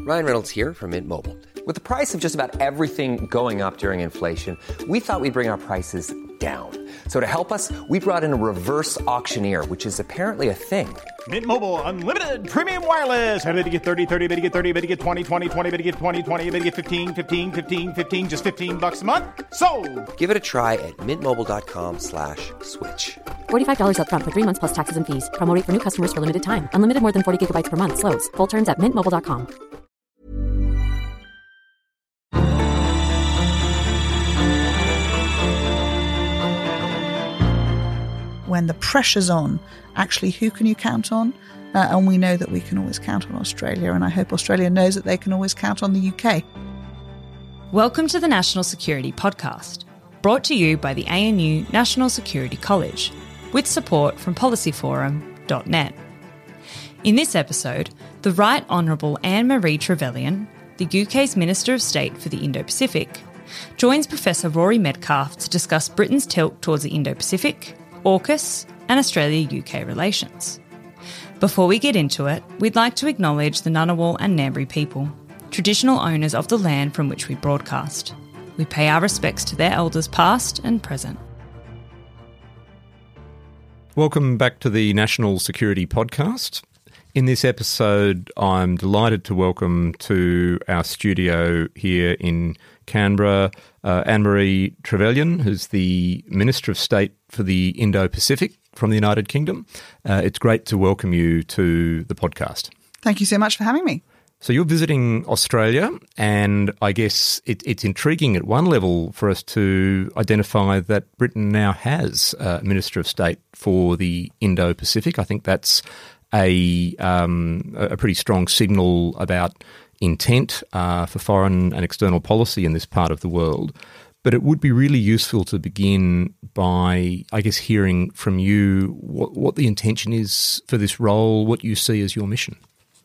Ryan Reynolds here from Mint Mobile. With the price of just about everything going up during inflation, we thought we'd bring our prices down. So to help us, we brought in a reverse auctioneer, which is apparently a thing. Mint Mobile Unlimited Premium Wireless. How to get 30, 30, bit to get 30, bit to get 20, 20, 20, bit to get 20, 20, bit to get 15, 15, 15, 15, just $15 a month? Sold! Give it a try at mintmobile.com/switch. $45 up front for 3 months plus taxes and fees. Promo rate for new customers for limited time. Unlimited more than 40 gigabytes per month. Slows full terms at mintmobile.com. When the pressure's on, actually, who can you count on? And we know that we can always count on Australia, and I hope Australia knows that they can always count on the UK. Welcome to the National Security Podcast, brought to you by the ANU National Security College, with support from policyforum.net. In this episode, the Right Honourable Anne-Marie Trevelyan, the UK's Minister of State for the Indo-Pacific, joins Professor Rory Medcalf to discuss Britain's tilt towards the Indo-Pacific, AUKUS and Australia-UK relations. Before we get into it, we'd like to acknowledge the Ngunnawal and Ngambri people, traditional owners of the land from which we broadcast. We pay our respects to their elders past and present. Welcome back to the National Security Podcast. In this episode, I'm delighted to welcome to our studio here in Canberra Anne-Marie Trevelyan, who's the Minister of State for the Indo-Pacific from the United Kingdom. It's great to welcome you to the podcast. Thank you so much for having me. So you're visiting Australia, and I guess it's intriguing at one level for us to identify that Britain now has a Minister of State for the Indo-Pacific. I think that's a pretty strong signal about intent for foreign and external policy in this part of the world. But it would be really useful to begin by, I guess, hearing from you what the intention is for this role, what you see as your mission.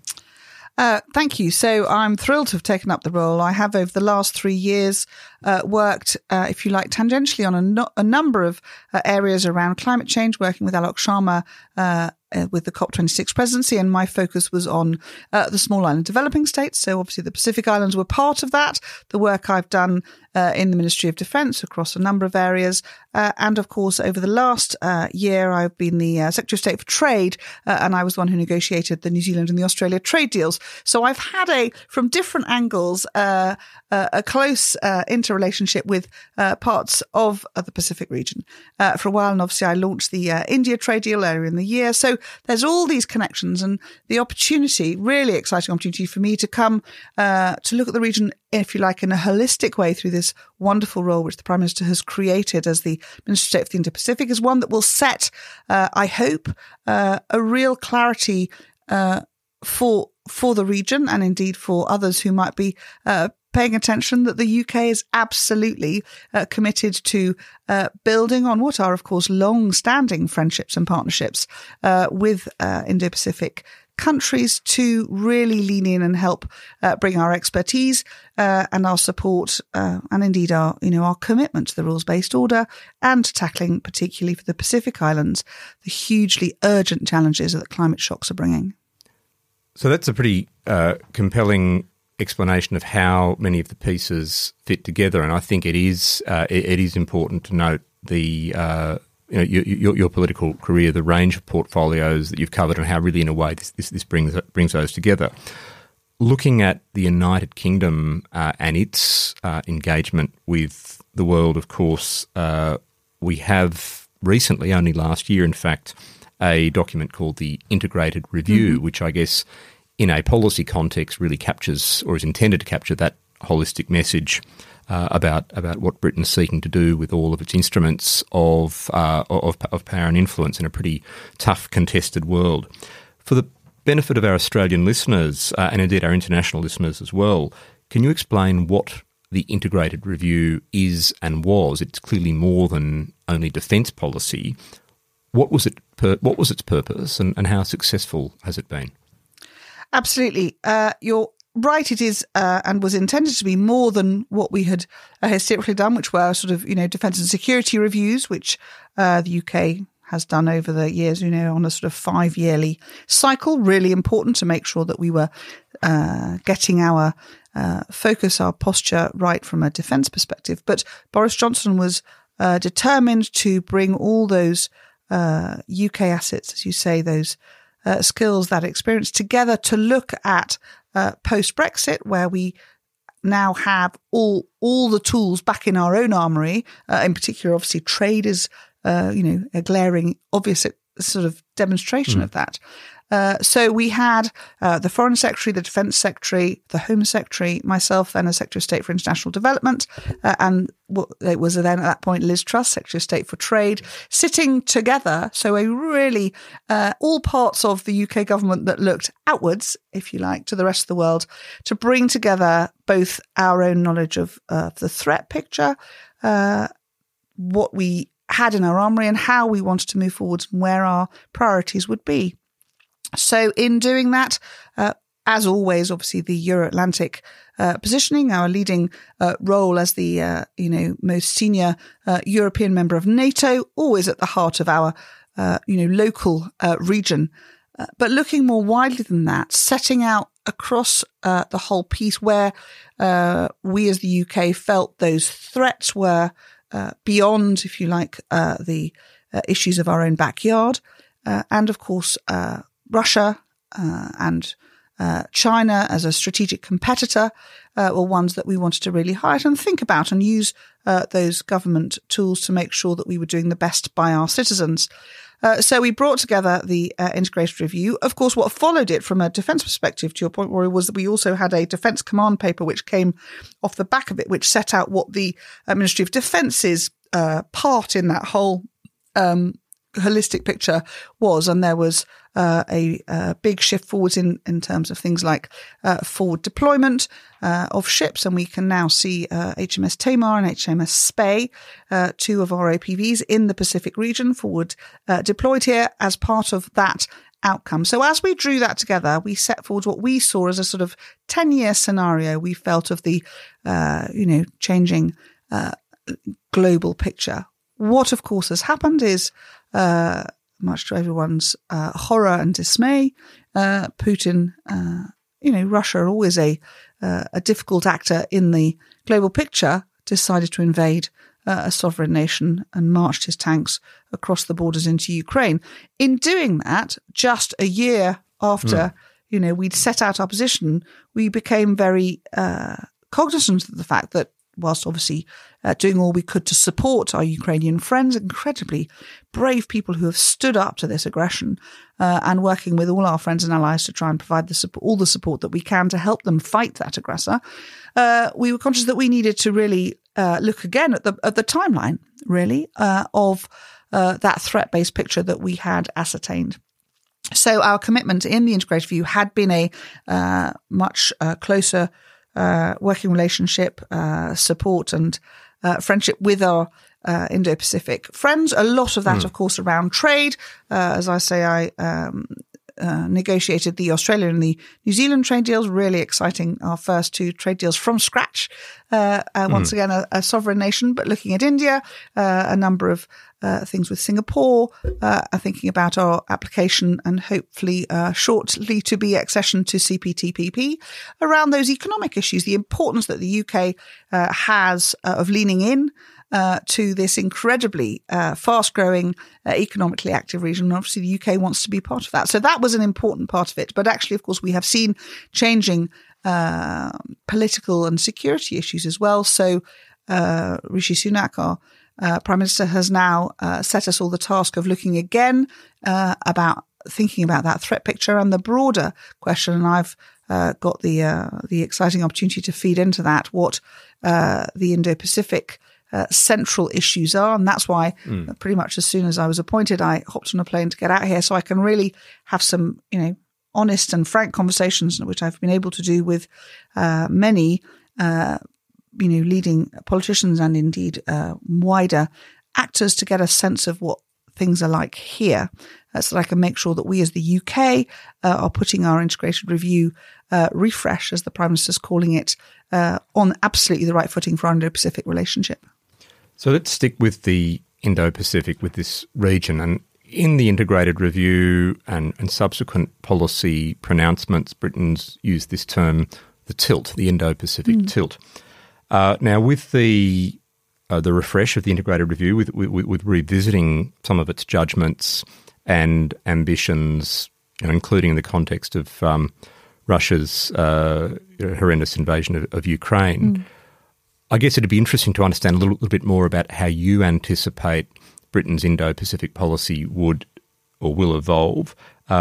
Thank you. So I'm thrilled to have taken up the role. I have, over the last 3 years, worked, if you like, tangentially on a number of areas around climate change, working with Alok Sharma with the COP26 presidency, and my focus was on the small island developing states. So obviously the Pacific Islands were part of that, the work I've done in the Ministry of Defence across a number of areas. And of course, over the last year, I've been the Secretary of State for Trade, and I was the one who negotiated the New Zealand and the Australia trade deals. So I've had from different angles, a close interrelationship with parts of the Pacific region for a while. And obviously I launched the India trade deal earlier in the year. So there's all these connections, and the opportunity, really exciting opportunity for me to come to look at the region, if you like, in a holistic way through this wonderful role which the Prime Minister has created as the Minister of State for the Indo-Pacific, is one that will set, I hope, a real clarity for the region, and indeed for others who might be paying attention, that the UK is absolutely committed to building on what are, of course, long-standing friendships and partnerships with Indo-Pacific countries, to really lean in and help bring our expertise and our support and indeed our commitment to the rules-based order, and to tackling, particularly for the Pacific Islands, the hugely urgent challenges that climate shocks are bringing. So that's a pretty compelling explanation of how many of the pieces fit together, and I think it is important to note the your political career, the range of portfolios that you've covered, and how really, in a way, this brings those together. Looking at the United Kingdom and its engagement with the world, of course, we have recently, only last year, in fact, a document called the Integrated Review, which I guess in a policy context really captures, or is intended to capture, that holistic message about what Britain's seeking to do with all of its instruments of power and influence in a pretty tough, contested world. For the benefit of our Australian listeners, and indeed our international listeners as well, can you explain what the Integrated Review is and was? It's clearly more than only defence policy. What was its purpose, and how successful has it been? Absolutely. You're right, it is and was intended to be more than what we had historically done, which were sort of, defence and security reviews, which the UK has done over the years, on a sort of 5-yearly cycle. Really important to make sure that we were getting our focus, our posture right from a defence perspective. But Boris Johnson was determined to bring all those UK assets, as you say, those skills, that experience together to look at post-Brexit, where we now have all the tools back in our own armoury. In particular, obviously, trade is, a glaring, obvious sort of demonstration of that. So we had the Foreign Secretary, the Defence Secretary, the Home Secretary, myself, then as Secretary of State for International Development, and it was then at that point Liz Truss, Secretary of State for Trade, sitting together. So a really all parts of the UK government that looked outwards, if you like, to the rest of the world, to bring together both our own knowledge of the threat picture, what we had in our armoury, and how we wanted to move forwards and where our priorities would be. So in doing that, as always, obviously the Euro-Atlantic positioning, our leading role as the most senior European member of NATO, always at the heart of our local region. But looking more widely than that, setting out across the whole piece where we as the UK felt those threats were beyond, if you like, the issues of our own backyard, and of course Russia and China as a strategic competitor were ones that we wanted to really highlight and think about and use those government tools to make sure that we were doing the best by our citizens. So we brought together the integrated review. Of course, what followed it from a defence perspective, to your point, Rory, was that we also had a defence command paper which came off the back of it, which set out what the Ministry of Defence's part in that whole holistic picture was. And there was a big shift forwards in terms of things like forward deployment of ships. And we can now see HMS Tamar and HMS Spey, two of our OPVs in the Pacific region, forward deployed here as part of that outcome. So as we drew that together, we set forward what we saw as a sort of 10-year scenario we felt of the, changing global picture. What, of course, has happened is, much to everyone's horror and dismay, Putin, Russia, always a difficult actor in the global picture, decided to invade a sovereign nation and marched his tanks across the borders into Ukraine. In doing that, just a year after, we'd set out our position, we became very cognizant of the fact that whilst obviously doing all we could to support our Ukrainian friends, incredibly brave people who have stood up to this aggression, and working with all our friends and allies to try and provide all the support that we can to help them fight that aggressor, we were conscious that we needed to really look again at the timeline, really, of that threat-based picture that we had ascertained. So our commitment in the integrated view had been a much closer working relationship, support and friendship with our Indo-Pacific friends. A lot of that, of course, around trade. As I say, I negotiated the Australian and the New Zealand trade deals, really exciting, our first two trade deals from scratch. Once again, a sovereign nation, but looking at India, a number of things with Singapore, thinking about our application and hopefully shortly to be accession to CPTPP, around those economic issues, the importance that the UK has of leaning in to this incredibly fast-growing, economically active region. And obviously, the UK wants to be part of that. So that was an important part of it. But actually, of course, we have seen changing political and security issues as well. So Rishi Sunak, our Prime Minister, has now set us all the task of looking again about thinking about that threat picture and the broader question. And I've got the exciting opportunity to feed into that what the Indo-Pacific central issues are. And that's why pretty much as soon as I was appointed, I hopped on a plane to get out here so I can really have some, honest and frank conversations, which I've been able to do with many, leading politicians and indeed wider actors to get a sense of what things are like here, so that I can make sure that we as the UK are putting our integrated review refresh, as the Prime Minister's calling it, on absolutely the right footing for our Indo-Pacific relationship. So let's stick with the Indo-Pacific, with this region. And, in the integrated review and subsequent policy pronouncements, Britain's used this term, the tilt, the Indo-Pacific tilt. Now, with the refresh of the integrated review, with revisiting some of its judgments and ambitions, including in the context of Russia's horrendous invasion of Ukraine, I guess it'd be interesting to understand a little bit more about how you anticipate Britain's Indo-Pacific policy would or will evolve.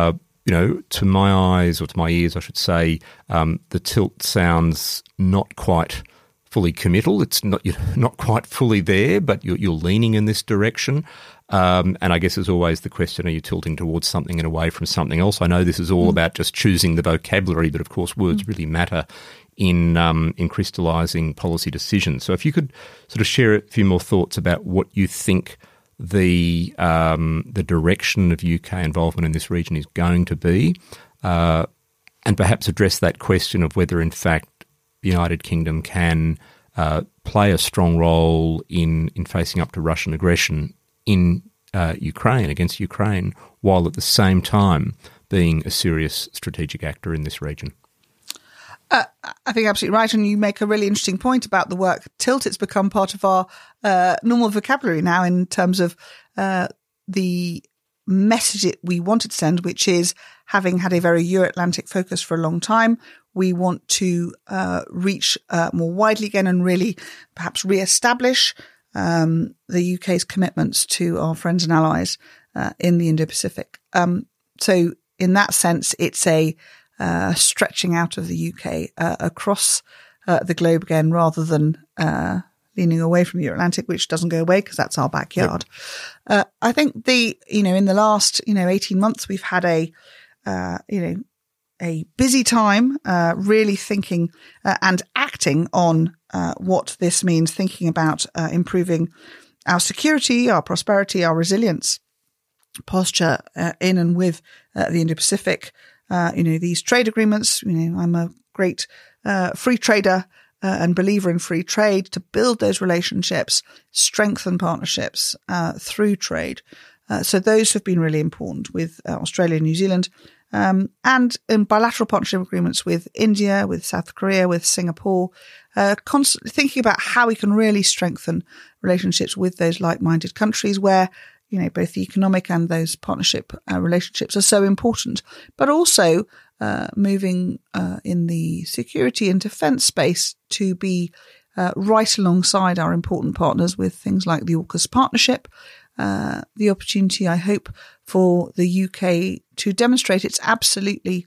To my eyes, or to my ears, I should say, the tilt sounds not quite fully committal. It's not, you're not quite fully there, but you're leaning in this direction. And I guess there's always the question, are you tilting towards something and away from something else? I know this is all about just choosing the vocabulary, but of course words really matter in crystallising policy decisions. So if you could sort of share a few more thoughts about what you think the direction of UK involvement in this region is going to be, and perhaps address that question of whether in fact the United Kingdom can play a strong role in facing up to Russian aggression in Ukraine, against Ukraine, while at the same time being a serious strategic actor in this region. I think absolutely right, and you make a really interesting point about the word tilt. It's become part of our normal vocabulary now in terms of the message we wanted to send, which is, having had a very Euro-Atlantic focus for a long time, we want to reach more widely again and really perhaps re-establish the UK's commitments to our friends and allies in the Indo-Pacific. So in that sense, it's a stretching out of the UK across the globe again, rather than leaning away from the Euro-Atlantic, which doesn't go away because that's our backyard. Yep. I think in the last 18 months, we've had a busy time really thinking and acting on what this means, thinking about improving our security, our prosperity, our resilience posture in and with the Indo-Pacific. These trade agreements, I'm a great free trader and believer in free trade, to build those relationships, strengthen partnerships through trade. So those have been really important with Australia and New Zealand, and in bilateral partnership agreements with India, with South Korea, with Singapore, constantly thinking about how we can really strengthen relationships with those like-minded countries where both the economic and those partnership relationships are so important, but also moving in the security and defence space to be right alongside our important partners with things like the AUKUS partnership, the opportunity, I hope, for the UK to demonstrate its absolutely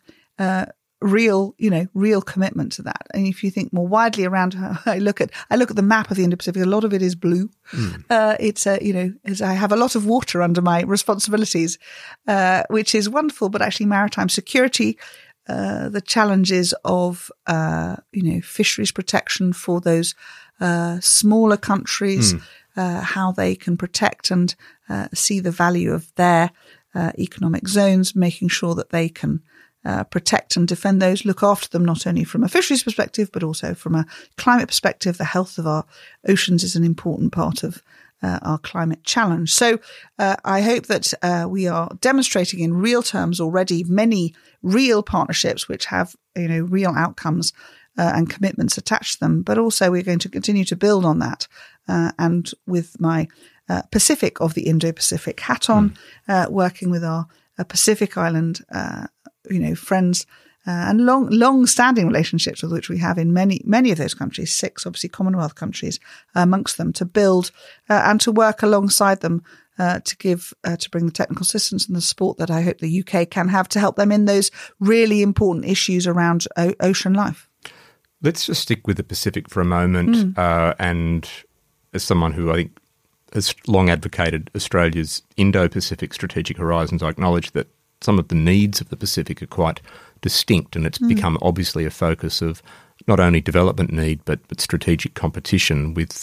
real commitment to that. And if you think more widely around, I look at the map of the Indo-Pacific, a lot of it is blue. It's as I have a lot of water under my responsibilities, which is wonderful, but actually maritime security, the challenges of, fisheries protection for those, smaller countries, how they can protect and, see the value of their, economic zones, making sure that they can, protect and defend those, look after them, not only from a fisheries perspective, but also from a climate perspective. The health of our oceans is an important part of our climate challenge. So I hope that we are demonstrating in real terms already many real partnerships which have real outcomes and commitments attached to them, but also we're going to continue to build on that. And with my Pacific of the Indo-Pacific hat on, working with our Pacific Island friends and long-standing relationships with which we have in many of those countries, 6 obviously Commonwealth countries amongst them, to build and to work alongside them to bring the technical assistance and the support that I hope the UK can have to help them in those really important issues around ocean life. Let's just stick with the Pacific for a moment, and as someone who I think has long advocated Australia's Indo-Pacific strategic horizons, I acknowledge that some of the needs of the Pacific are quite distinct, and it's become obviously a focus of not only development need but strategic competition with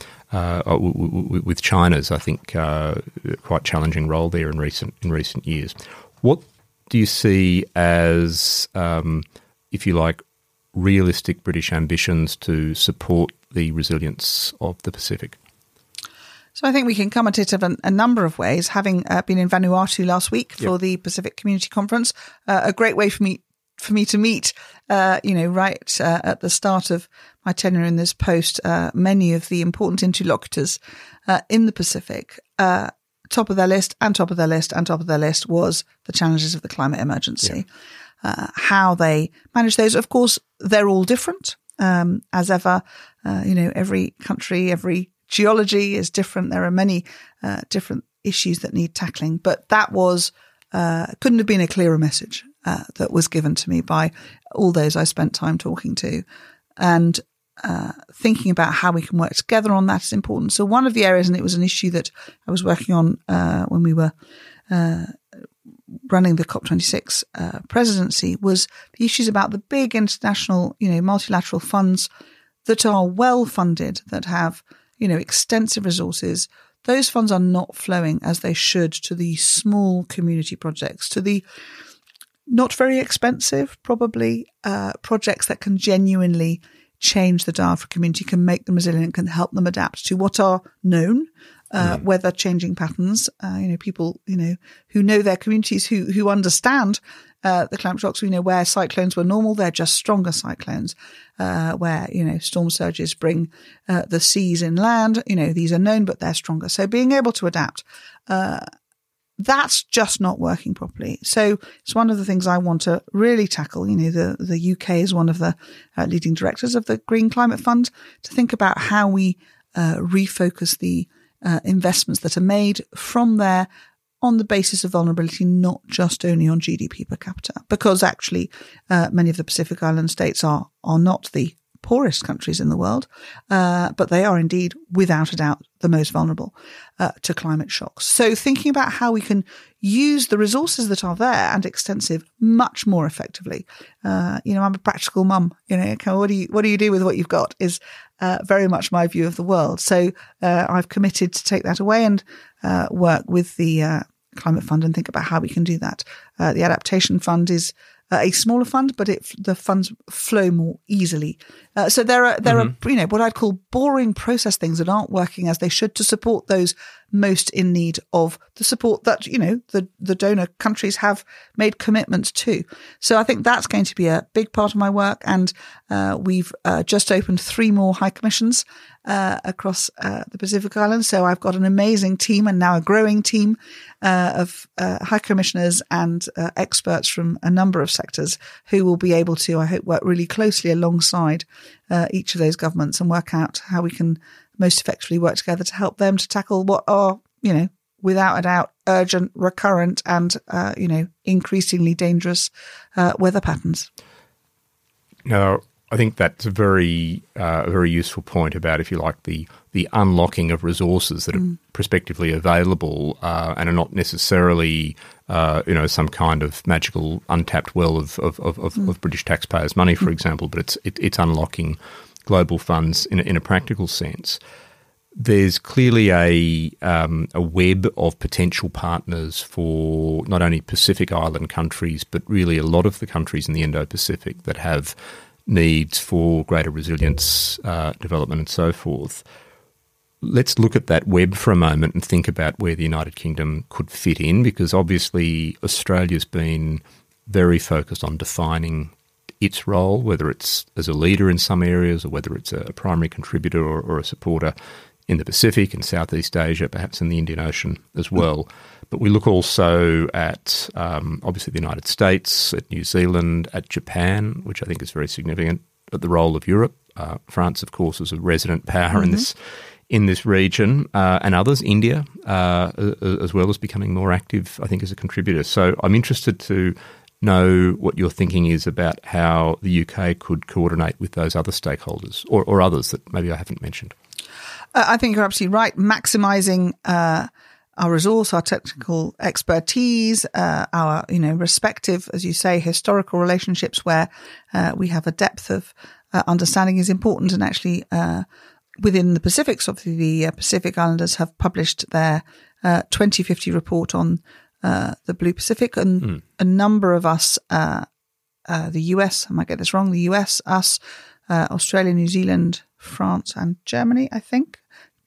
China's, I think, quite challenging role there in recent years. What do you see as, if you like, realistic British ambitions to support the resilience of the Pacific? So I think we can come at it in a number of ways. Having been in Vanuatu last week for the Pacific Community Conference, a great way for me to meet, right at the start of my tenure in this post, many of the important interlocutors in the Pacific. Top of their list and top of their list and top of their list was the challenges of the climate emergency. How they manage those. Of course, they're all different, as ever. Every country, every geology is different. There are many different issues that need tackling, but that was couldn't have been a clearer message that was given to me by all those I spent time talking to, and thinking about how we can work together on that is important. So one of the areas, and it was an issue that I was working on when we were running the COP26 presidency, was the issues about the big international, multilateral funds that are well funded, that have, extensive resources. Those funds are not flowing as they should to the small community projects, to the not very expensive, probably, projects that can genuinely change the dial for community, can make them resilient, can help them adapt to what are known weather changing patterns. People, who know their communities, who understand the climate shocks. We know where cyclones were normal, they're just stronger cyclones. Where, storm surges bring the seas inland, these are known, but they're stronger. So being able to adapt, that's just not working properly. So it's one of the things I want to really tackle. The UK is one of the leading directors of the Green Climate Fund, to think about how we refocus the investments that are made from there on the basis of vulnerability, not just only on GDP per capita, because actually many of the Pacific Island states are not the poorest countries in the world, but they are indeed, without a doubt, the most vulnerable to climate shocks. So thinking about how we can use the resources that are there and extensive much more effectively. I'm a practical mum. What do you do with what you've got is very much my view of the world. So I've committed to take that away and work with the Climate Fund and think about how we can do that. The Adaptation Fund is a smaller fund, but the funds flow more easily. So there are what I'd call boring process things that aren't working as they should to support those most in need of the support that the donor countries have made commitments to. So I think that's going to be a big part of my work, and we've just opened 3 more high commissions across the Pacific Islands. So I've got an amazing team, and now a growing team of high commissioners and experts from a number of sectors who will be able to, I hope, work really closely alongside each of those governments and work out how we can most effectively work together to help them to tackle what are, without a doubt, urgent, recurrent and, increasingly dangerous weather patterns. Now, I think that's a very useful point about, if you like, the unlocking of resources that are prospectively available and are not necessarily, some kind of magical untapped well of British taxpayers' money, for example, but it's unlocking global funds in a practical sense. There's clearly a web of potential partners for not only Pacific Island countries, but really a lot of the countries in the Indo-Pacific that have needs for greater resilience, development and so forth. Let's look at that web for a moment and think about where the United Kingdom could fit in, because obviously Australia's been very focused on defining its role, whether it's as a leader in some areas or whether it's a primary contributor or a supporter in the Pacific and Southeast Asia, perhaps in the Indian Ocean as well. But we look also at obviously the United States, at New Zealand, at Japan, which I think is very significant, at the role of Europe. France, of course, is a resident power in this region, and others, India, as well, as becoming more active, I think, as a contributor. So I'm interested to know what your thinking is about how the UK could coordinate with those other stakeholders or others that maybe I haven't mentioned. I think you're absolutely right. Maximising our resource, our technical expertise, our respective, as you say, historical relationships where we have a depth of understanding is important. And actually, within the Pacific, obviously the Pacific Islanders have published their 2050 report on the Blue Pacific, and a number of us, the US, I might get this wrong, the US, us, Australia, New Zealand, France and Germany, I think,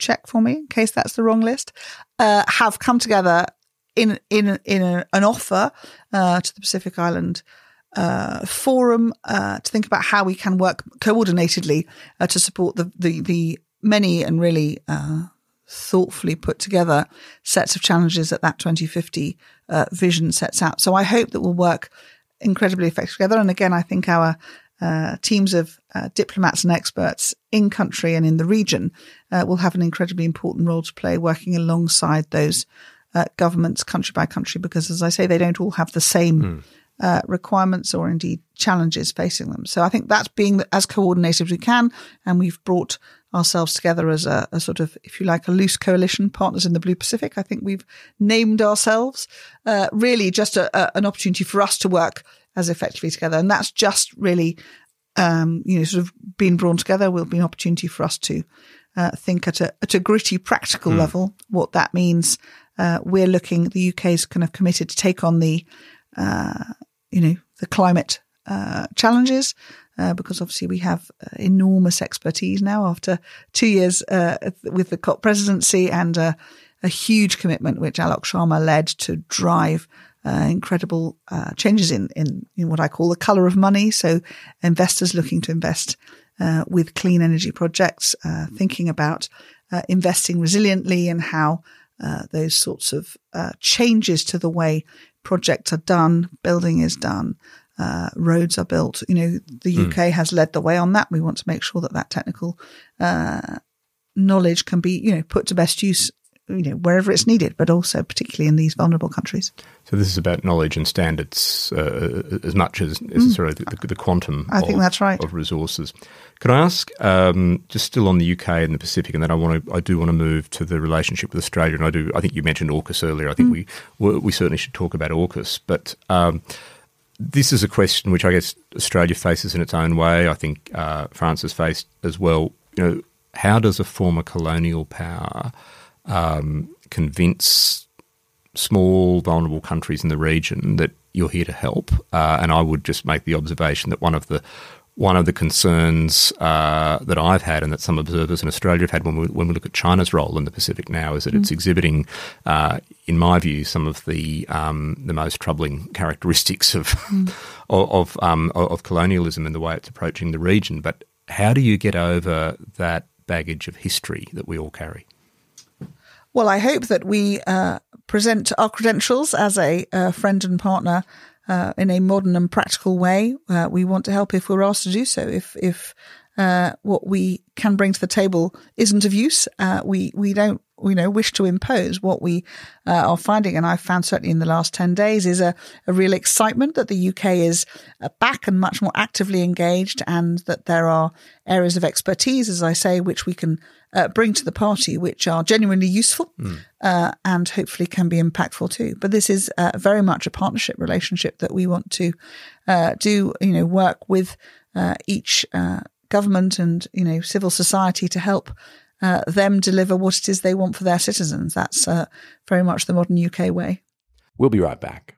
check for me in case that's the wrong list, have come together in an offer to the Pacific Island Forum to think about how we can work coordinatedly to support the many and really thoughtfully put together sets of challenges that 2050 vision sets out. So I hope that we'll work incredibly effectively together. And again, I think our teams of diplomats and experts in country and in the region will have an incredibly important role to play working alongside those governments country by country, because as I say, they don't all have the same requirements or indeed challenges facing them. So I think that's being as coordinated as we can. And we've brought ourselves together as a sort of, if you like, a loose coalition, Partners in the Blue Pacific. I think we've named ourselves really just an opportunity for us to work as effectively together. And that's just really, sort of being drawn together will be an opportunity for us to think at a gritty practical level what that means. The UK is kind of committed to take on the climate challenges, because obviously we have enormous expertise now after 2 years with the COP presidency and a huge commitment which Alok Sharma led to drive incredible changes in what I call the colour of money. So investors looking to invest with clean energy projects, thinking about investing resiliently and how those sorts of changes to the way projects are done, building is done, roads are built. The UK has led the way on that. We want to make sure that technical knowledge can be, put to best use, wherever it's needed, but also particularly in these vulnerable countries. So this is about knowledge and standards as much as necessarily the quantum I think that's right. of resources. Could I ask, just still on the UK and the Pacific, and then I do want to move to the relationship with Australia, and I think you mentioned AUKUS earlier. I think we certainly should talk about AUKUS, but this is a question which I guess Australia faces in its own way. I think France has faced as well. How does a former colonial power convince small, vulnerable countries in the region that you're here to help? And I would just make the observation that one of the concerns that I've had and that some observers in Australia have had when we look at China's role in the Pacific now is that it's exhibiting, in my view, some of the most troubling characteristics of colonialism in the way it's approaching the region. But how do you get over that baggage of history that we all carry? Well, I hope that we present our credentials as a friend and partner in a modern and practical way. We want to help if we're asked to do so. If what we can bring to the table isn't of use, we don't wish to impose. What we are finding, and I've found certainly in the last 10 days, is a real excitement that the UK is back and much more actively engaged, and that there are areas of expertise, as I say, which we can bring to the party, which are genuinely useful and hopefully can be impactful too. But this is very much a partnership relationship that we want to work with each government and, civil society to help them deliver what it is they want for their citizens. That's very much the modern UK way. We'll be right back.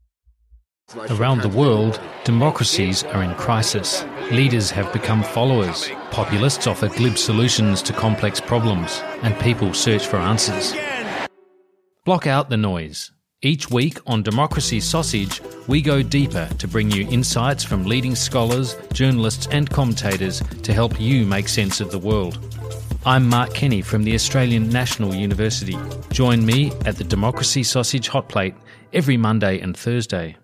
Around the world, democracies are in crisis. Leaders have become followers. Populists offer glib solutions to complex problems, and people search for answers. Block out the noise. Each week on Democracy Sausage, we go deeper to bring you insights from leading scholars, journalists and commentators to help you make sense of the world. I'm Mark Kenny from the Australian National University. Join me at the Democracy Sausage Hot Plate every Monday and Thursday.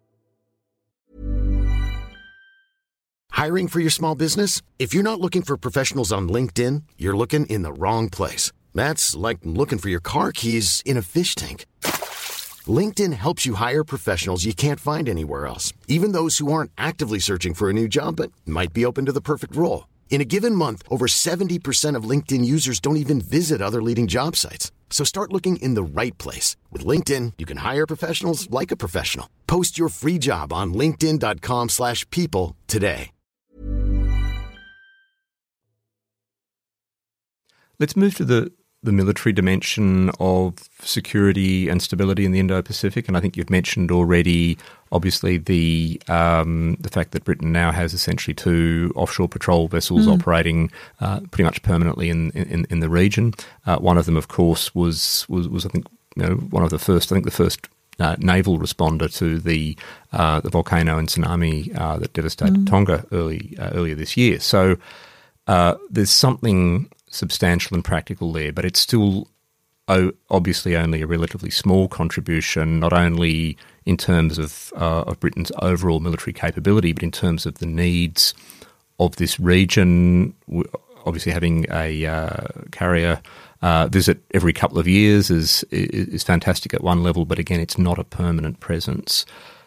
Hiring for your small business? If you're not looking for professionals on LinkedIn, you're looking in the wrong place. That's like looking for your car keys in a fish tank. LinkedIn helps you hire professionals you can't find anywhere else, even those who aren't actively searching for a new job but might be open to the perfect role. In a given month, over 70% of LinkedIn users don't even visit other leading job sites. So start looking in the right place. With LinkedIn, you can hire professionals like a professional. Post your free job on linkedin.com/people today. Let's move to the the military dimension of security and stability in the Indo-Pacific? And I think you've mentioned already, obviously, the fact that Britain now has essentially 2 offshore patrol vessels operating pretty much permanently in the region. One of them, of course, was I think one of the first. I think the first naval responder to the volcano and tsunami that devastated Tonga earlier this year. So there's something substantial and practical there, but it's still obviously only a relatively small contribution, not only in terms of Britain's overall military capability, but in terms of the needs of this region. Obviously, having a carrier visit every couple of years is fantastic at one level, but again, it's not a permanent presence.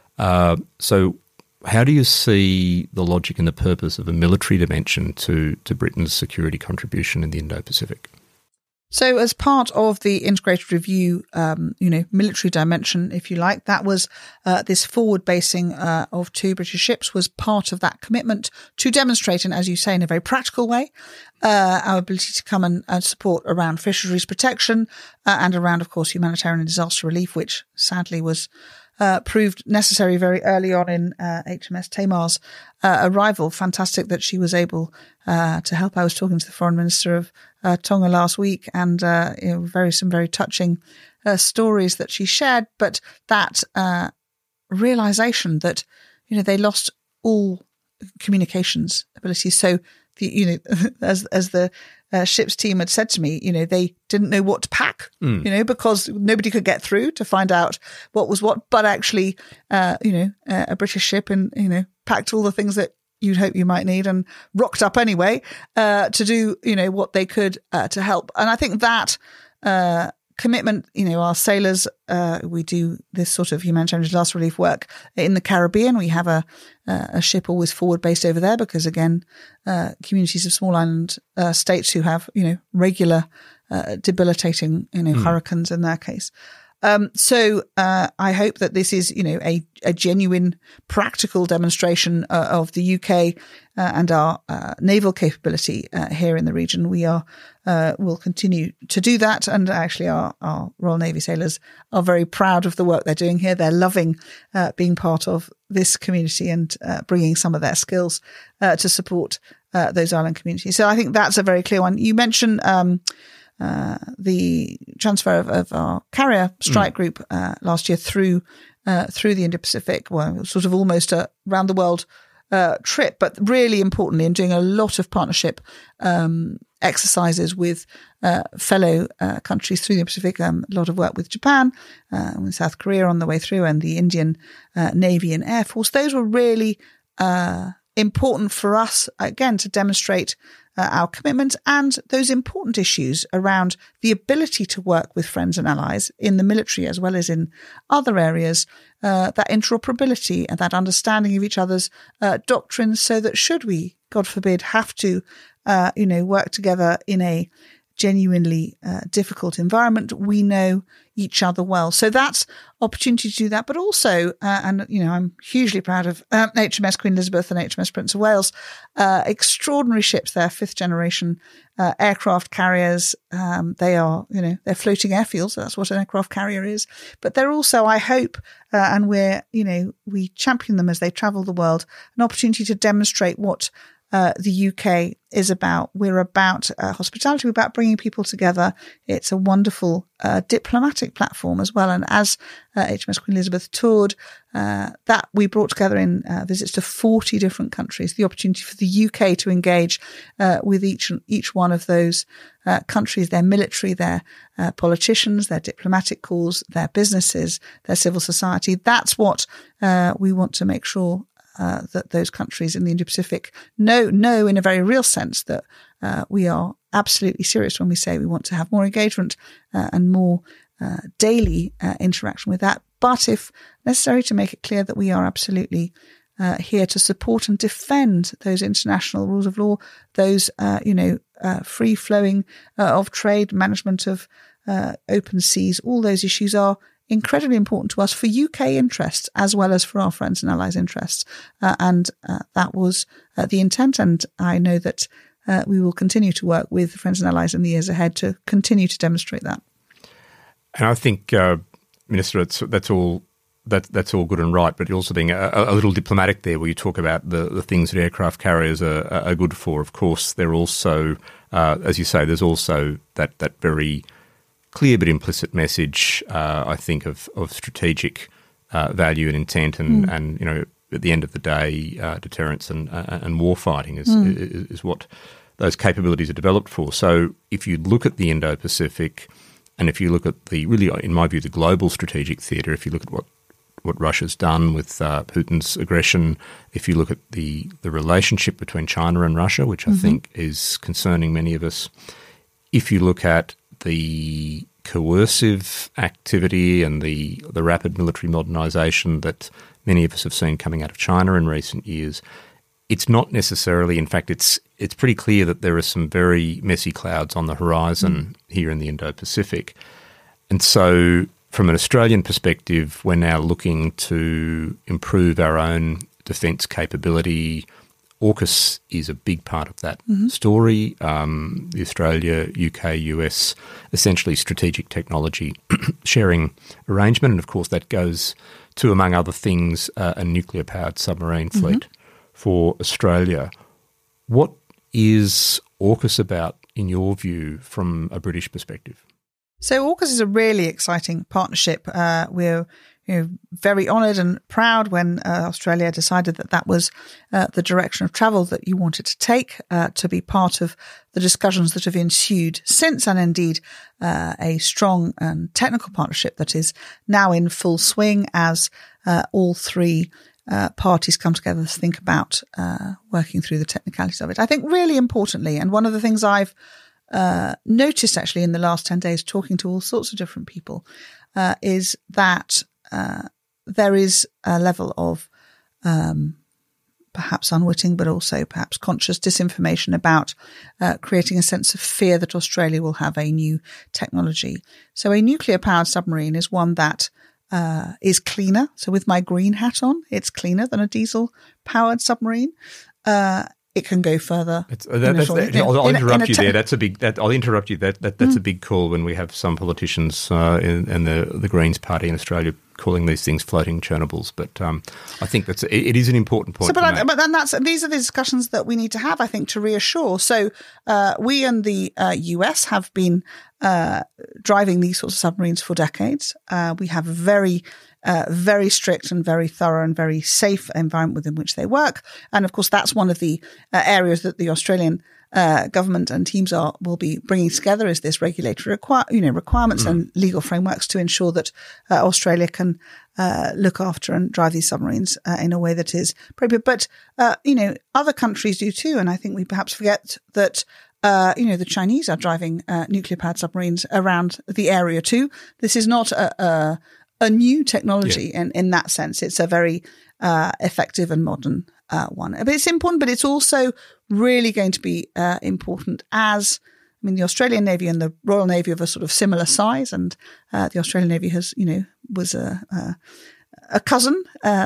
So how do you see the logic and the purpose of a military dimension to Britain's security contribution in the Indo-Pacific? So as part of the integrated review, military dimension, if you like, that was this forward basing of 2 British ships was part of that commitment to demonstrate, and as you say, in a very practical way, our ability to come and support around fisheries protection and around, of course, humanitarian and disaster relief, which sadly was proved necessary very early on in HMS Tamar's arrival. Fantastic that she was able to help. I was talking to the Foreign Minister of Tonga last week, and some very touching stories that she shared. But that realization that they lost all communications abilities. So as the ship's team had said to me, they didn't know what to pack, because nobody could get through to find out what was what. But actually, a British ship and, packed all the things that you'd hope you might need and rocked up anyway to do, what they could to help. And I think that commitment, our sailors, we do this sort of humanitarian disaster relief work in the Caribbean. We have a ship always forward based over there because, again, communities of small island states who have, regular debilitating, hurricanes in their case. So I hope that this is, a genuine practical demonstration of the UK and our naval capability here in the region. We will continue to do that, and actually our Royal Navy sailors are very proud of the work they're doing here. They're loving being part of this community and bringing some of their skills to support those island communities. So I think that's a very clear one. You mentioned the transfer of our carrier strike group last year through the Indo-Pacific. Well, it was sort of almost a round the world trip, but really importantly, in doing a lot of partnership exercises with fellow countries through the Pacific. A lot of work with Japan, with South Korea on the way through, and the Indian Navy and Air Force. Those were really important for us, again, to demonstrate our commitment and those important issues around the ability to work with friends and allies in the military as well as in other areas, that interoperability and that understanding of each other's doctrines, so that should we, God forbid, have to, work together in a genuinely difficult environment, we know each other well. So that's opportunity to do that. But also, I'm hugely proud of HMS Queen Elizabeth and HMS Prince of Wales, extraordinary ships. They're 5th generation aircraft carriers. They are, they're floating airfields. So that's what an aircraft carrier is. But they're also, I hope, and we champion them as they travel the world, an opportunity to demonstrate what the UK is about. We're about hospitality. We're about bringing people together. It's a wonderful diplomatic platform as well. And as HMS Queen Elizabeth toured, that we brought together in visits to 40 different countries, the opportunity for the UK to engage with each one of those countries, their military, their politicians, their diplomatic corps, their businesses, their civil society. That's what we want to make sure that those countries in the Indo-Pacific know in a very real sense that we are absolutely serious when we say we want to have more engagement and more daily interaction with that. But if necessary, to make it clear that we are absolutely here to support and defend those international rules of law, those free flowing of trade, management of open seas. All those issues are incredibly important to us for UK interests as well as for our friends and allies' interests. And that was the intent. And I know that we will continue to work with friends and allies in the years ahead to continue to demonstrate that. And I think, Minister, that's all good and right, but you're also being a little diplomatic there where you talk about the things that aircraft carriers are good for. Of course, they're also, as you say, there's also that very clear but implicit message, I think, of strategic value and intent and you know, at the end of the day, deterrence and war fighting is what those capabilities are developed for. So if you look at the Indo-Pacific and if you look at really, in my view, the global strategic theatre, if you look at what Russia's done with Putin's aggression, if you look at the relationship between China and Russia, which I think is concerning many of us, if you look at the coercive activity and the rapid military modernisation that many of us have seen coming out of China in recent years, it's not necessarily, in fact, it's pretty clear that there are some very messy clouds on the horizon here in the Indo-Pacific. And so from an Australian perspective, we're now looking to improve our own defence capability. AUKUS is a big part of that story. The Australia, UK, US, essentially strategic technology sharing arrangement. And of course that goes to, among other things, a nuclear-powered submarine fleet for Australia. What is AUKUS about, in your view, from a British perspective? So AUKUS is a really exciting partnership. We're very honoured and proud when Australia decided that was the direction of travel that you wanted to take, to be part of the discussions that have ensued since, and indeed a strong and technical partnership that is now in full swing as all three parties come together to think about working through the technicalities of it. I think really importantly, and one of the things I've noticed actually in the last 10 days talking to all sorts of different people, is that there is a level of perhaps unwitting but also perhaps conscious disinformation about creating a sense of fear that Australia will have a new technology. So a nuclear-powered submarine is one that is cleaner. So with my green hat on, it's cleaner than a diesel-powered submarine. It can go further. I'll interrupt you there. That's a big. I'll interrupt you. That's a big call when we have some politicians in the Greens Party in Australia calling these things floating Chernobyls. But I think it is an important point. But then these are the discussions that we need to have, I think, to reassure. So we and the US have been driving these sorts of submarines for decades. We have a very strict and very thorough and very safe environment within which they work. And of course, that's one of the areas that the Australian government and teams will be bringing together, is this regulatory requirements and legal frameworks to ensure that Australia can look after and drive these submarines in a way that is appropriate. But other countries do too, and I think we perhaps forget that. The Chinese are driving nuclear-powered submarines around the area too. This is not a new technology, and in that sense, it's a very effective and modern one. But it's important, but it's also really going to be important as, the Australian Navy and the Royal Navy are of a sort of similar size, and the Australian Navy was a cousin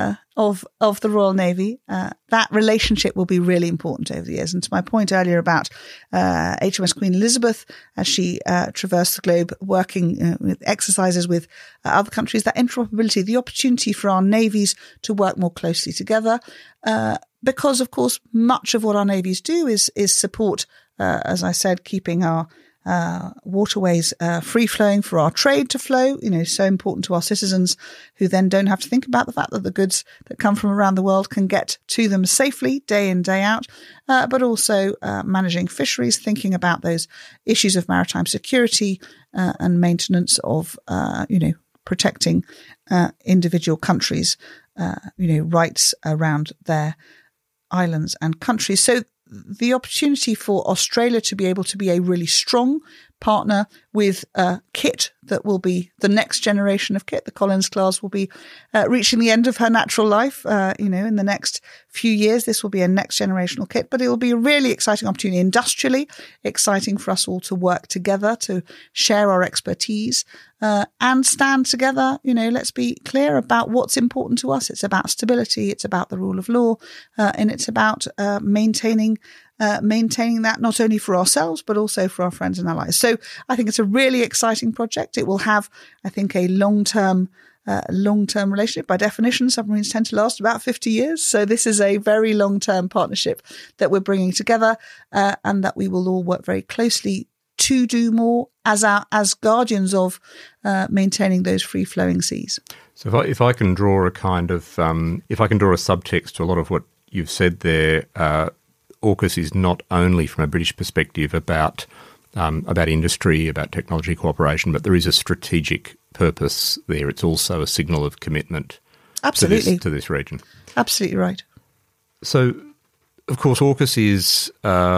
of the Royal Navy. That relationship will be really important over the years. And to my point earlier about HMS Queen Elizabeth, as she traversed the globe working with exercises with other countries, that interoperability, the opportunity for our navies to work more closely together, because, of course, much of what our navies do is support, as I said, keeping our waterways free flowing for our trade to flow, so important to our citizens who then don't have to think about the fact that the goods that come from around the world can get to them safely day in, day out, but also managing fisheries, thinking about those issues of maritime security and maintenance of, protecting individual countries, rights around their islands and countries. So the opportunity for Australia to be able to be a really strong partner with kit that will be the next generation of kit. The Collins class will be reaching the end of her natural life. In the next few years, this will be a next generational kit, but it will be a really exciting opportunity, industrially exciting for us all to work together, to share our expertise and stand together. Let's be clear about what's important to us. It's about stability. It's about the rule of law, and it's about maintaining maintaining that not only for ourselves, but also for our friends and allies. So I think it's a really exciting project. It will have, I think, a long-term relationship. By definition, submarines tend to last about 50 years. So this is a very long-term partnership that we're bringing together, and that we will all work very closely to do more as guardians of maintaining those free-flowing seas. So if I can draw a kind of if I can draw a subtext to a lot of what you've said there, AUKUS is not only from a British perspective about industry, about technology cooperation, but there is a strategic purpose there. It's also a signal of commitment Absolutely. to this region. Absolutely right. So, of course, AUKUS is,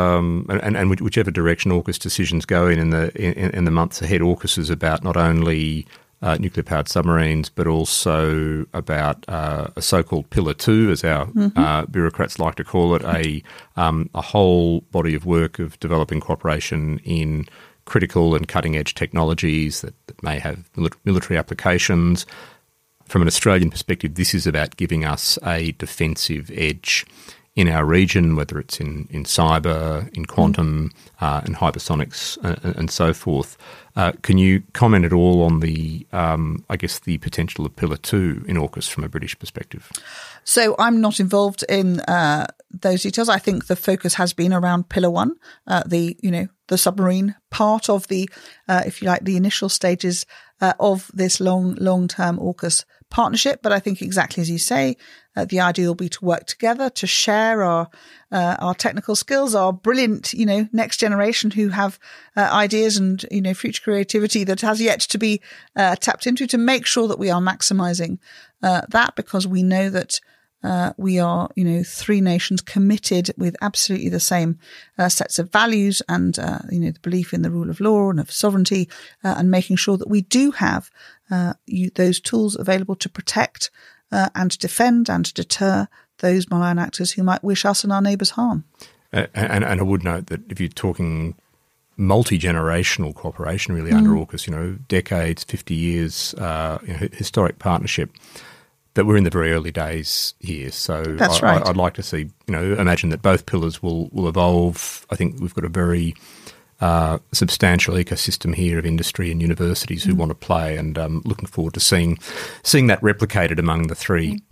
and whichever direction AUKUS decisions go in the months ahead, AUKUS is about not only nuclear-powered submarines, but also about a so-called Pillar 2, as our bureaucrats like to call it, a whole body of work of developing cooperation in critical and cutting-edge technologies that may have military applications. From an Australian perspective, this is about giving us a defensive edge in our region, whether it's in cyber, in quantum, in hypersonics, and so forth. Can you comment at all on the potential of Pillar 2 in AUKUS from a British perspective? So I'm not involved in those details. I think the focus has been around Pillar 1, the submarine part of the, if you like, the initial stages of this long-term AUKUS partnership. But I think exactly as you say, the idea will be to work together, to share our technical skills, our brilliant, next generation who have ideas and, future creativity that has yet to be tapped into, to make sure that we are maximising that, because we know that we are, three nations committed with absolutely the same sets of values and, the belief in the rule of law and of sovereignty, and making sure that we do have those tools available to protect and to defend and to deter those malign actors who might wish us and our neighbours harm. And I would note that if you're talking multi-generational cooperation really under AUKUS, decades, 50 years, historic partnership, that we're in the very early days here. So that's right. I'd like to see, imagine that both pillars will evolve. I think we've got a very substantial ecosystem here of industry and universities who want to play, and looking forward to seeing that replicated among the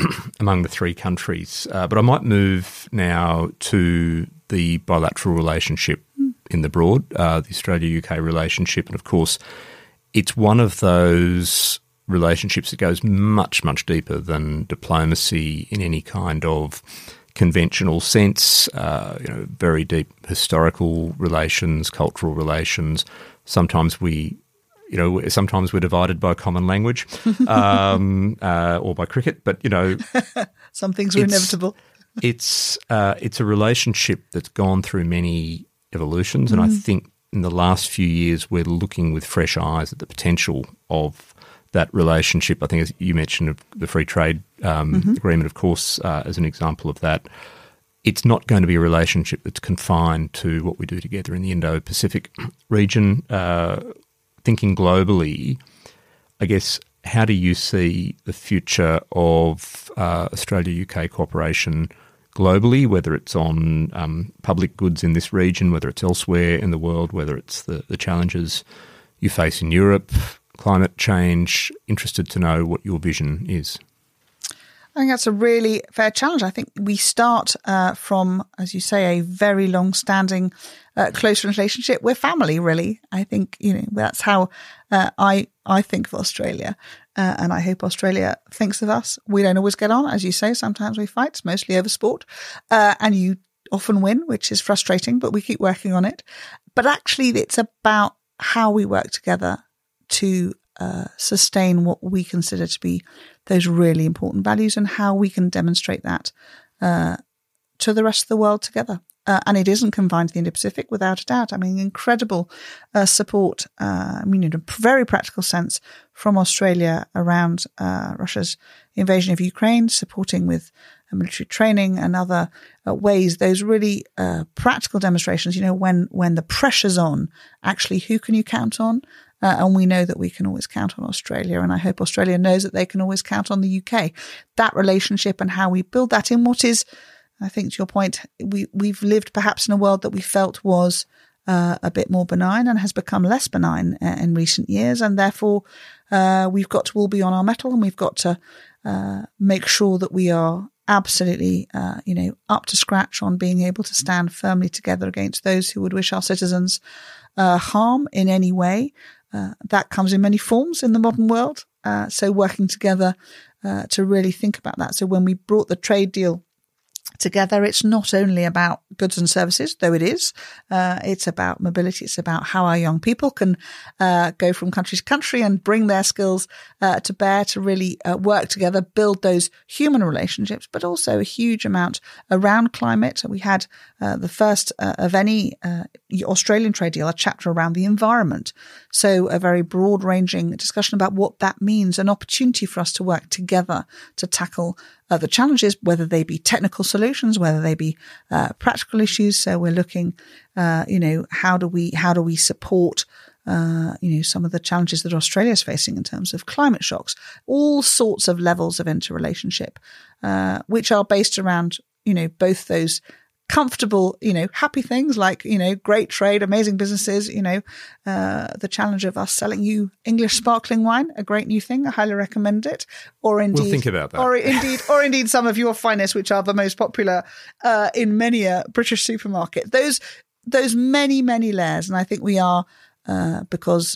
three countries. But I might move now to the bilateral relationship in the broad, the Australia-UK relationship, and of course, it's one of those relationships that goes much, much deeper than diplomacy in any kind of conventional sense, very deep historical relations, cultural relations. Sometimes we're divided by common language or by cricket, but, some things are inevitable. It's a relationship that's gone through many evolutions, and I think in the last few years we're looking with fresh eyes at the potential of that relationship. I think, as you mentioned, the free trade agreement, of course, as an example of that. It's not going to be a relationship that's confined to what we do together in the Indo-Pacific region. Thinking globally, I guess, how do you see the future of Australia-UK cooperation globally, whether it's on public goods in this region, whether it's elsewhere in the world, whether it's the challenges you face in Europe, climate change? Interested to know what your vision is. I think that's a really fair challenge. I think we start from, as you say, a very long-standing, close relationship. We're family, really. I think, that's how I think of Australia, and I hope Australia thinks of us. We don't always get on, as you say. Sometimes we fight. It's mostly over sport, and you often win, which is frustrating, but we keep working on it. But actually, it's about how we work together to sustain what we consider to be those really important values, and how we can demonstrate that to the rest of the world together. And it isn't confined to the Indo-Pacific, without a doubt. I mean, incredible support, in a very practical sense, from Australia around Russia's invasion of Ukraine, supporting with military training and other ways. Those really practical demonstrations, when the pressure's on, actually, who can you count on? And we know that we can always count on Australia, and I hope Australia knows that they can always count on the UK. That relationship and how we build that in what is I think to your point, we've lived perhaps in a world that we felt was a bit more benign and has become less benign in recent years. And therefore, we've got to all be on our mettle, and we've got to make sure that we are absolutely, up to scratch on being able to stand firmly together against those who would wish our citizens harm in any way. That comes in many forms in the modern world. So working together to really think about that. So when we brought the trade deal together, it's not only about goods and services, though it is. It's about mobility. It's about how our young people can go from country to country and bring their skills to bear to really work together, build those human relationships, but also a huge amount around climate. We had the first of any Australian trade deal, a chapter around the environment. So a very broad-ranging discussion about what that means, an opportunity for us to work together to tackle the challenges, whether they be technical solutions, whether they be practical issues. So we're looking, how do we support, some of the challenges that Australia is facing in terms of climate shocks, all sorts of levels of interrelationship, which are based around, both those comfortable, happy things like, great trade, amazing businesses, the challenge of us selling you English sparkling wine, a great new thing. I highly recommend it. Or indeed, we'll think about that. Or indeed some of your finest, which are the most popular in many a British supermarket. Those many, many layers. And I think we are, because,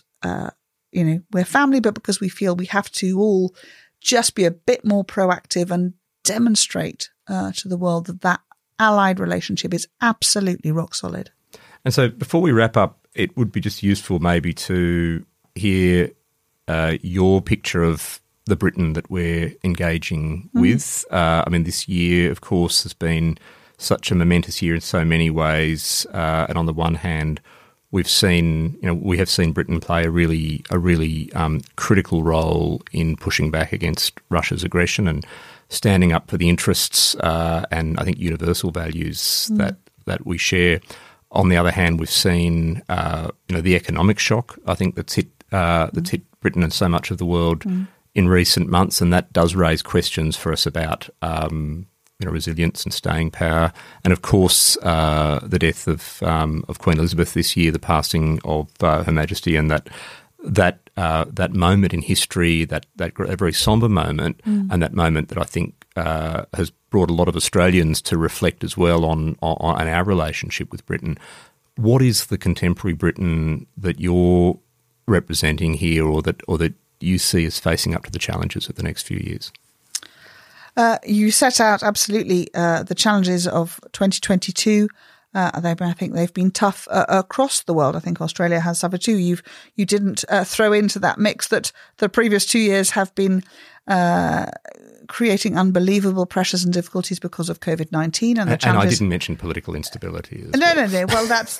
we're family, but because we feel we have to all just be a bit more proactive and demonstrate to the world that allied relationship is absolutely rock solid. And so before we wrap up, it would be just useful maybe to hear your picture of the Britain that we're engaging with. This year, of course, has been such a momentous year in so many ways. And on the one hand, we have seen Britain play a really critical role in pushing back against Russia's aggression and standing up for the interests and I think universal values that we share. On the other hand, we've seen the economic shock I think that's hit Britain and so much of the world in recent months, and that does raise questions for us about resilience and staying power. And of course, the death of Queen Elizabeth this year, the passing of Her Majesty, and that moment in history, that very sombre moment, and that moment that I think has brought a lot of Australians to reflect as well on our relationship with Britain. What is the contemporary Britain that you're representing here, or that you see as facing up to the challenges of the next few years? You set out absolutely the challenges of 2022. I think they've been tough across the world. I think Australia has suffered too. You didn't throw into that mix that the previous 2 years have been creating unbelievable pressures and difficulties because of COVID-19 and the challenges. And I didn't mention political instability. No. Well, that's.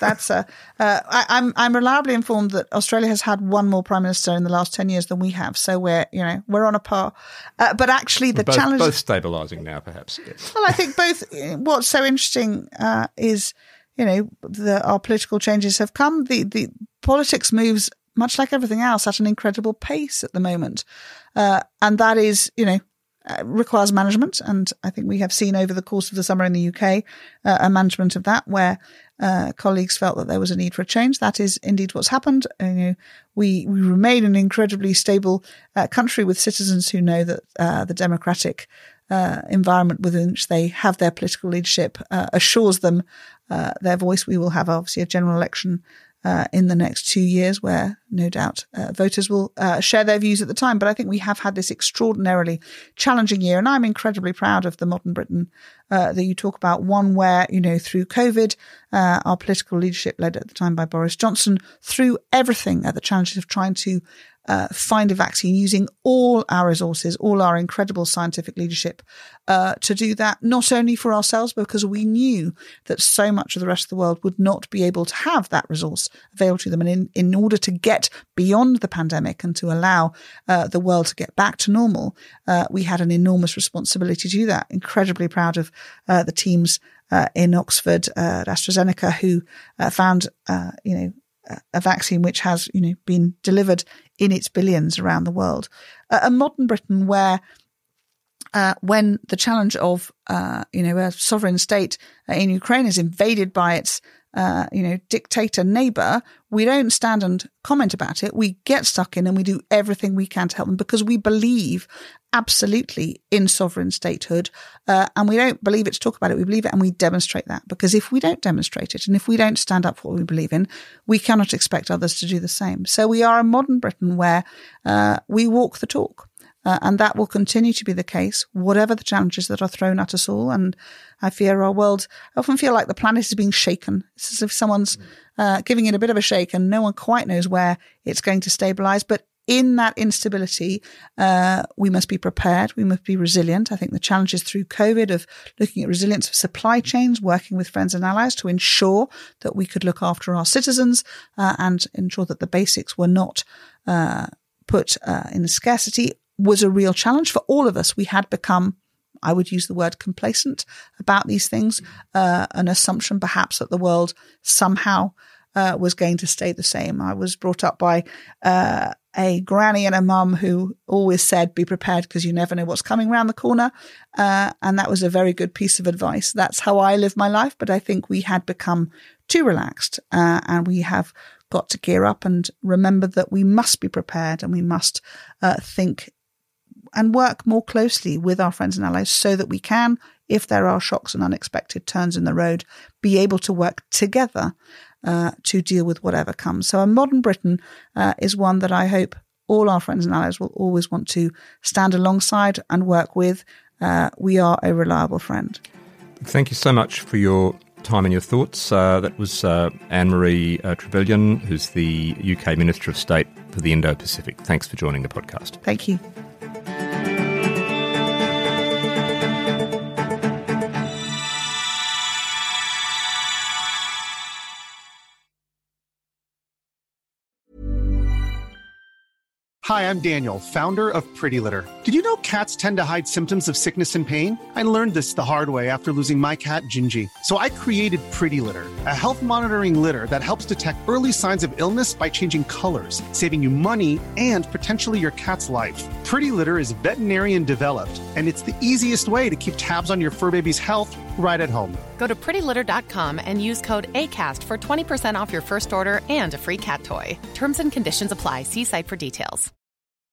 I'm reliably informed that Australia has had one more prime minister in the last 10 years than we have. So we're on a par. But actually, the challenge both stabilising now, perhaps. Yes. Well, I think both. What's so interesting is, our political changes have come. The politics moves, much like everything else, at an incredible pace at the moment, and that is, requires management. And I think we have seen over the course of the summer in the UK a management of that, where colleagues felt that there was a need for a change. That is indeed what's happened. We remain an incredibly stable country with citizens who know that the democratic environment within which they have their political leadership assures them their voice. We will have obviously a general election in the next 2 years, where no doubt voters will share their views at the time. But I think we have had this extraordinarily challenging year, and I'm incredibly proud of the modern Britain that you talk about, one where, through COVID, our political leadership, led at the time by Boris Johnson, through everything, the challenges of trying to find a vaccine, using all our resources, all our incredible scientific leadership to do that, not only for ourselves, because we knew that so much of the rest of the world would not be able to have that resource available to them. And in order to get beyond the pandemic and to allow the world to get back to normal, we had an enormous responsibility to do that. Incredibly proud of the teams in Oxford at AstraZeneca who found, a vaccine which has, been delivered in its billions around the world. A modern Britain where when the challenge of, a sovereign state in Ukraine is invaded by its, dictator neighbor, we don't stand and comment about it. We get stuck in and we do everything we can to help them because we believe absolutely in sovereign statehood. And we don't believe it to talk about it. We believe it and we demonstrate that, because if we don't demonstrate it and if we don't stand up for what we believe in, we cannot expect others to do the same. So we are a modern Britain where we walk the talk. And that will continue to be the case, whatever the challenges that are thrown at us all. And I fear our world, I often feel like the planet is being shaken. It's as if someone's giving it a bit of a shake and no one quite knows where it's going to stabilize. But in that instability, we must be prepared. We must be resilient. I think the challenges through COVID of looking at resilience of supply chains, working with friends and allies to ensure that we could look after our citizens and ensure that the basics were not put in scarcity, was a real challenge for all of us. We had become, I would use the word complacent about these things, an assumption perhaps that the world somehow was going to stay the same. I was brought up by a granny and a mum who always said, be prepared because you never know what's coming around the corner. And that was a very good piece of advice. That's how I live my life. But I think we had become too relaxed and we have got to gear up and remember that we must be prepared and we must think and work more closely with our friends and allies so that we can, if there are shocks and unexpected turns in the road, be able to work together to deal with whatever comes. So a modern Britain is one that I hope all our friends and allies will always want to stand alongside and work with. We are a reliable friend. Thank you so much for your time and your thoughts. That was Anne-Marie Trevelyan, who's the UK Minister of State for the Indo-Pacific. Thanks for joining the podcast. Thank you. Hi, I'm Daniel, founder of Pretty Litter. Did you know cats tend to hide symptoms of sickness and pain? I learned this the hard way after losing my cat, Gingy. So I created Pretty Litter, a health monitoring litter that helps detect early signs of illness by changing colors, saving you money and potentially your cat's life. Pretty Litter is veterinarian developed, and it's the easiest way to keep tabs on your fur baby's health right at home. Go to prettylitter.com and use code ACAST for 20% off your first order and a free cat toy. Terms and conditions apply. See site for details.